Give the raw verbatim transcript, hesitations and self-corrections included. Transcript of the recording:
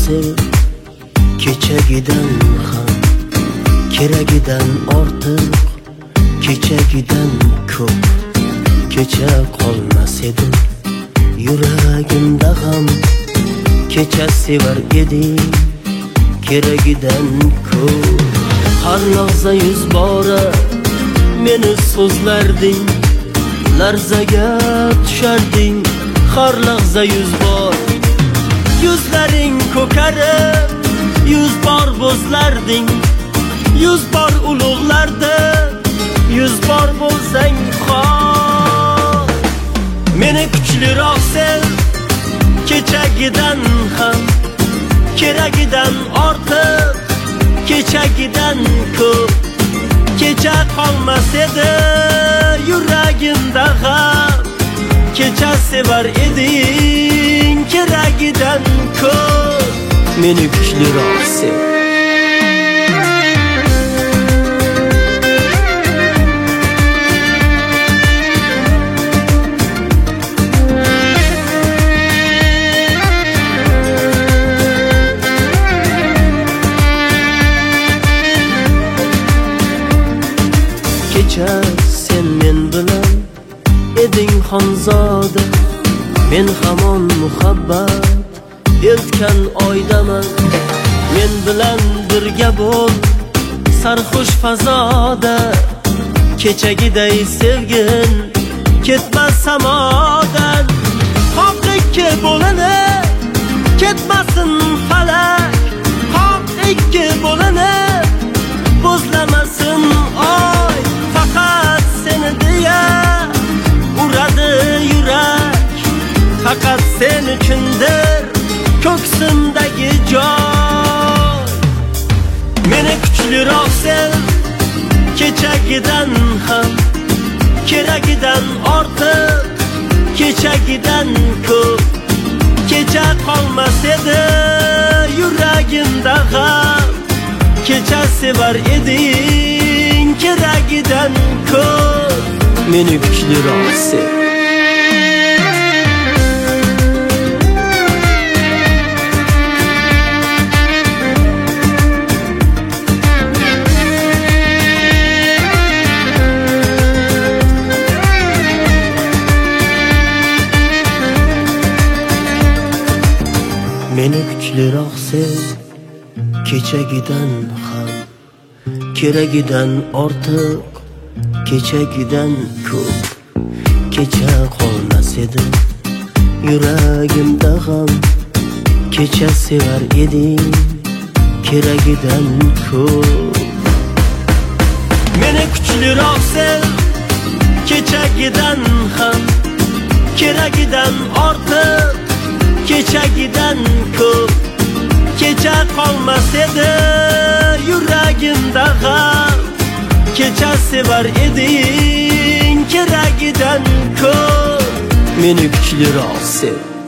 sev, kechagidan ham keragidan ortiq, kechagidan ko'p. Kecha qolmas edim yuragimda g'am, kecha sevar eding keragidan ko'p. Har lahza yuz bora meni so'zlarding, larzaga tusharding har lahza yuz bor. Yuzlaring ko'karib yuz bor bo'zlarding, yuz bor ulug'larding, yuz bor bo'lsang xor. Meni kuchliroq sev, kechagidan ham keragidan ortiq, kechagidan ko'p. Kecha qolmas edi yuragimda g'am, kecha sevar eding keragidan ko'p. Meni kuchliroq sev. Kecha sen men bilan eding xonzoda, men hamon muhabbat eltgan oydaman. Men bilan birga bo'l sarxush fazoda, kechagiday sevgin ketmas samodan. Haq ikki bo'linib ketmasin falak, haq ikki bo'linib bo'zlamasin oy. Faqat seni deya uradi yurak, faqat sen uchundir ko'ksimdagi joy. Meni kuchliroq sev, kechagidan ham keragidan ortiq, kechagidan ko'p. Kecha qolmas edi yuragimda g'am, kecha sevar eding keragidan ko'p. Meni kuchliroq sev. Meni kuchliroq sev, kechagidan ham keragidan ortiq, kechagidan ko'p. Kecha qolmas edi yuragimda g'am, kecha sevar eding keragidan ko'p. Meni kuchliroq sev, kechagidan ham keragidan ortiq, kechagidan ko'p. Kecha qolmas edi yuragimda g'am, kecha sevar eding keragidan ko'p. Meni kuchliroq sev.